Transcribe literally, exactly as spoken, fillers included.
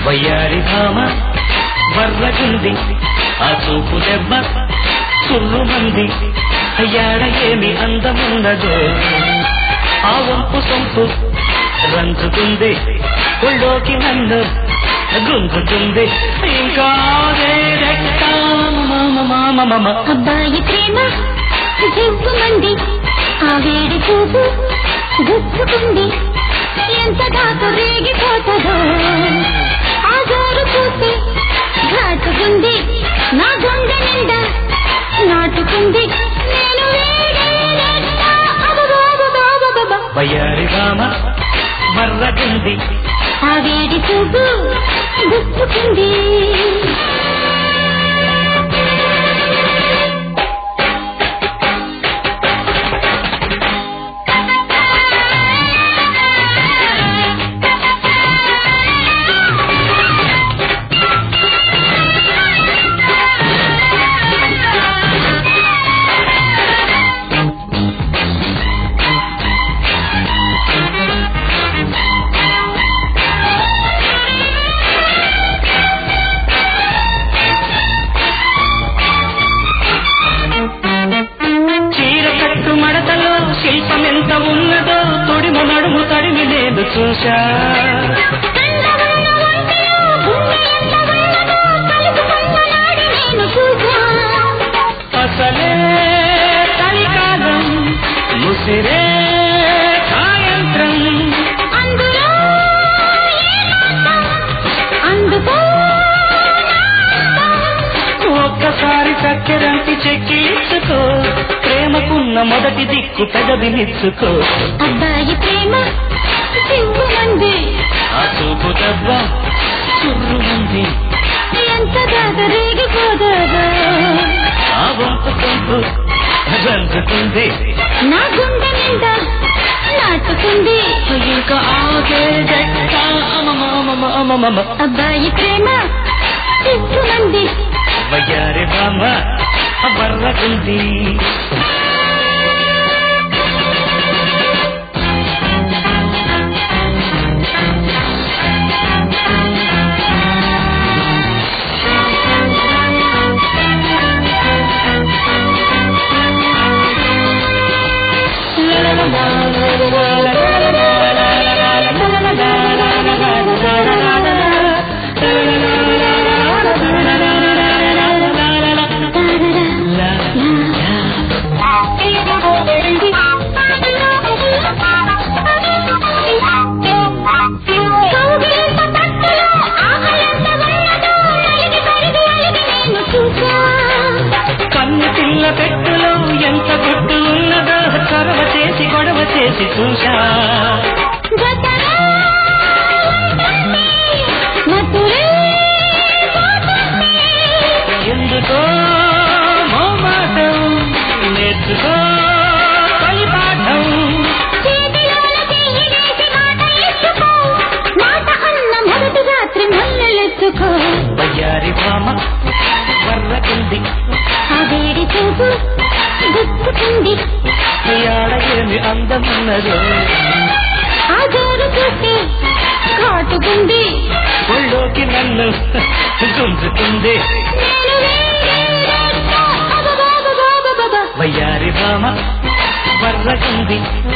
వయ్యారి భామ వర్రగుంది ఆ చూపు దెబ్బ సుల్లుమంది అయ్యాడ ఏమి అందమున్నదో ఆ వంపు సొంపు రంచుతుంది ఒళ్ళోకి నన్ను గుంజుతుంది ఇంకా అబ్బాయి ప్రేమ జివ్వుమంది ఆ వేడి చూపు గుచ్చుకుంది ఎంత దాకా రేగిపోతుందో ఆ జోరు చూసి ఘాటుకుంది నా గుండె నిండా నాటుకుంది నేను వయ్యారి భామ వర్రగుంది ఆ వేడి చూపు గుచ్చుకుంది శిల్పమెంత ఉన్నదో తొడిమ నడుము తడిమి లేదు చూశా అసలే కలికాలం ముసిరే సాయంత్రం ఒక్కసారి చక్కెరంటి చెక్కిలిచ్చుకో ప్రేమకున్న మొదటి దిక్కు పెదవినిచ్చుకో అబ్బాయి ప్రేమ జివ్వుమంది ఆ చూపు దెబ్బ చుర్రుమంది ఎంత దాకా రేగిపోదో ఆ వంపు కొంపు రంచుతుంది నా గుండె నిండా నాటుకుంది ఇంకా ఆగే అబ్బాయి ప్రేమ జివ్వుమంది వయ్యారి భామ వర్రగుంది కన్ను పిల్ల పెట్టులో ఎంత గుట్టు ఉన్నదో చొరవ చేసి గొడవ చేసి చూశా ఎందుకో మోమాటం నేర్చుకో పని పాఠం వయ్యారి భామ వర్రగుంది ఆ వేడి చూపు గుచ్చుకుంది ఆడ ఏమి అందమున్నదో ఆ జోరు చూసి ఘాటుకుంది ఒళ్ళోకి నన్ను గుంజుతుంది వయ్యారి భామ వర్రగుంది